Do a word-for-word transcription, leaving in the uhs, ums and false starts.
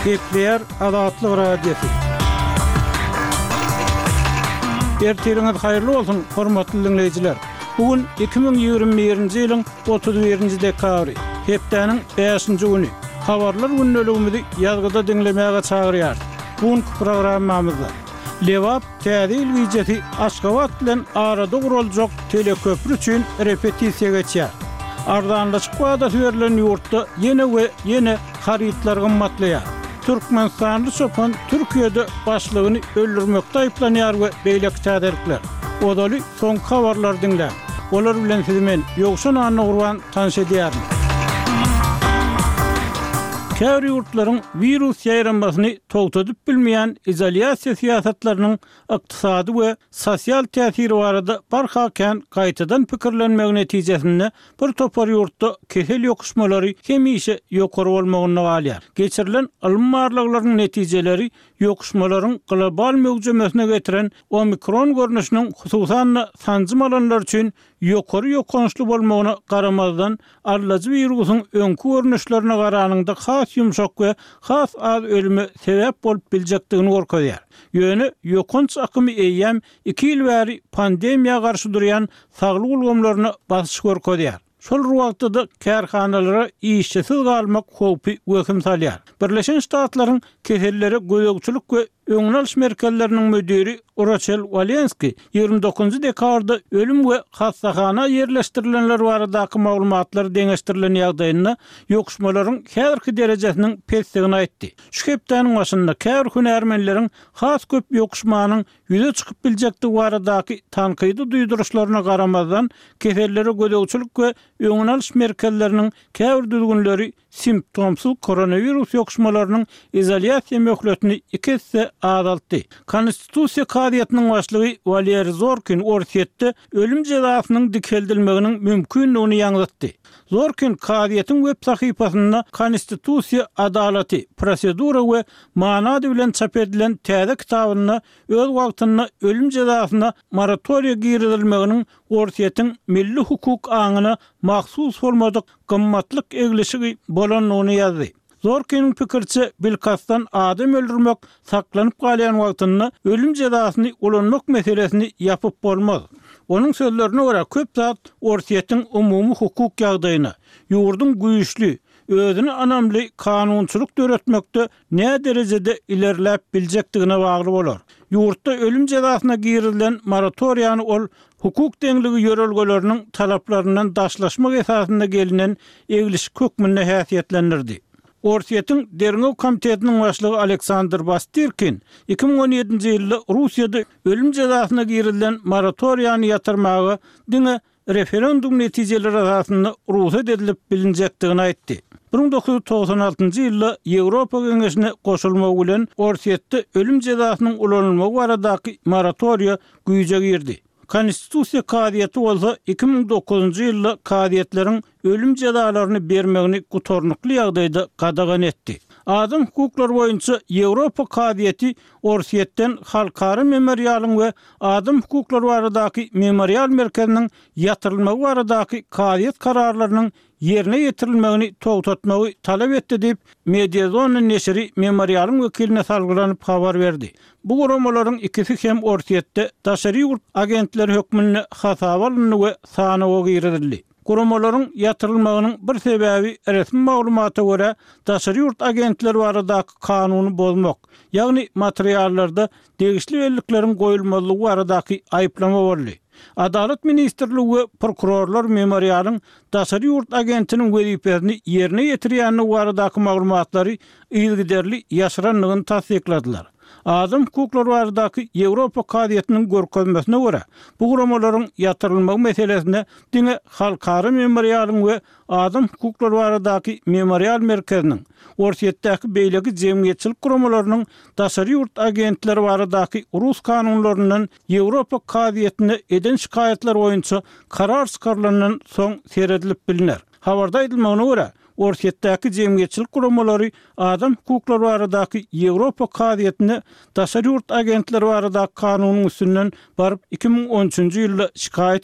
Ekler Adatlyk radiosu. Ertiriňiz haýyrly bolsun, hormatly dinleýijiler. Bugün iki bin ýygrimi birinji ýylyň otuz birinji dekabry, hepdeniň beşinji güni. Habarlar günneligimizi ýazgyda dinlemäge çagyrýar. Bugünkü programmamyzda Lewap täzil wijesy Aşgabat bilen arada guraljak teleköprü üçin repetisiýa geçýär. Ardanlaşyk wada verilen ýurtda ýene we ýene haritlar gymmatlaýar. Türkmenistanly çopan Türkiýede başlygyny öldürmekde aýplanýar we beýleki täderikler. Odaly soň habarlar dinle. Olar bilen sizi men ýokşan anna gurban tanış edýärim. Käwri ýurtlaryň virus ýaýranmasyny togtadyp bilmeýän izolasiýa siýasatlarynyň ykdysady we sosial täsiri barada barhakan gaýtadan pikirlenmegi netijesinde bir topar ýurtda kesel ýokuşmalary hemişe ýokary bolmagyny galýar. Geçirilen alymmarlyklaryň netijeleri ýokuşmalaryň global mögüjemesine getiren omikron görnüşiniň hususan sanjym alanlar üçin ýokary ýokançly bolmagyna garamazdan arlajy wirusyň öňkü görnüşlerine garanyňda has ýumşak we has az ölüme sebäp bolup biljekdigini gorkaýar. Ýöne ýokanç akymy eýýäm iki ýyl bäri pandemiýa garşy durýan saglyk ulgamlaryna basyş gorkaýar. Şol wagtda kärhanalara işçisiz galmak howpy weküm salýar. Birleşen Ştatlaryň kesellere gödökçülük we öňüne alş merkezleriniň müdiri Rachel Walensky ýygrimi dokuzynjy dekabrda ölüm we hastahana ýerleşdirilenler baradaky maglumatlary deňeşdirilen ýagdaýynda ýokuşmalaryň häzirki derejesiniň pesdigini aýtdy. Şu hepdeniň başynda käbir hünärmenleriň has köp ýokuşmanyň ýüze çykyp biljektigi baradaky tankydy duýduruşlaryna garamazdan kesellere gödökçülük we öňüne alş merkezleriniň käbir düzgünleri simptomsuz koronavirus ýokuşmalarynyň izolasiýa möhletini ikisi azaltdy. Konstitusiýa kadiýatynyň başlygy Valery Zorkin orsiýetde ölüm jazasynyň dikeldilmeginiň mümkinligini ýaňlatdy. Zorkin kadiýatyň web sahypasynda Konstitusiýa adalaty, prosedura we manady bilen çap edilen täze kitabyna öz wagtynda ölüm jazasyna moratoriýa girilmeginiň orsiýetiň milli hukuk aňyna mahsus formadyk gymmatlyk eglişigi bolanlygyny ýazdy. Zorkin'in pikirçe bilkastan adam öldürmek saklanyp galýan wagtynda ölüm jazasyny ulanmak meselesini yapyp bolmaz. Onun sözlerine göre köp zat orsiýetiň umumy hukuk ýagdaýyna, ýurdun güýçli, özüni anamly kanunçylyk döretmekde ne derejede ilerläp biljekdigine bagly bolar. Ýurtda ölüm jazasyna girilen moratoriýany ol hukuk deňligi ýörelgeleriniň talaplaryndan daşlaşmak esasynda gelinen eglişik hökmüne häsiýetlendirdi. Orsiýetiň Derňew komitetiniň başlygy Aleksandr Bastirkin iki bin on ýedinji ýylda Russiýada ölüm jazasyna girilen moratoriýany ýatyrmagy diňe referendum netijeleri asasynda ruhsat edilip bilinjekdigini aýtdy. bir bin dokuz ýüz togsan altynjy ýylda Ýewropa Geňeşine goşulmagy bilen Orsiýetde ölüm jazasynyň ulanylmagy baradaky moratoriýa güýje girdi. Konstitusiýa kadiýeti bolsa iki bin dokuzynjy ýylda kadiýetleriň ölüm jazalaryny bermegini gutornukly ýagdaýda gadagan etdi. Adam hukuklary boýunça Ýewropa kadiýeti Orsiýetden halkary memorialyň we adam hukuklary baradaky memorial merkeziniň ýatyrylmagy baradaky kadiýet kararlarynyň yerine ýetirilmegini togtatmagy talap etdi diýip Mediazona neşri memorialyň wekiline salgylanyp habar berdi. Bu guramalaryň ikisi hem Orsiýetde daşary ýurt agentleri hökmüne hasap alyndy we sanawy girildi. Guramalaryň ýatyrylmagynyň bir sebäbi resmi maglumata görä daşary ýurt agentleri baradaky kanuny bozmak, ýagny materiallarda degişli bellikleriň goýulmalygy baradaky aýplama boldy. Adalet Ministrligi we prokurorlar memorialyň daşary ýurt agentiniň wezipesini ýerine ýetirýäni baradaky maglumatlary ýygyderli ýaşyranlygyny tasdikladylar. Adam hukuklary baradaky Ýewropa kadiýetiniň görkezmesine görä bu guramalaryň ýatyrylmagy meselesinde diňe halkary memorialyň we adam hukuklary baradaky memorial merkeziniň Orsiýetdäki beýleki jemgyýetçilik guramalarynyň daşary ýurt agentleri baradaky Rus kanunlaryndan Ýewropa kadiýetine eden şikaýetler boýunça karar çykarylanyň soň seredilip biliner. Habarda aýdylmagyna görä Orsiýetdäki jemgyýetçilik guramalary adam hukuklary baradaky Ýewropa kadiýetine daşary ýurt agentleri baradaky kanunyň üstünden baryp iki bin on üçinji ýylda şikaýet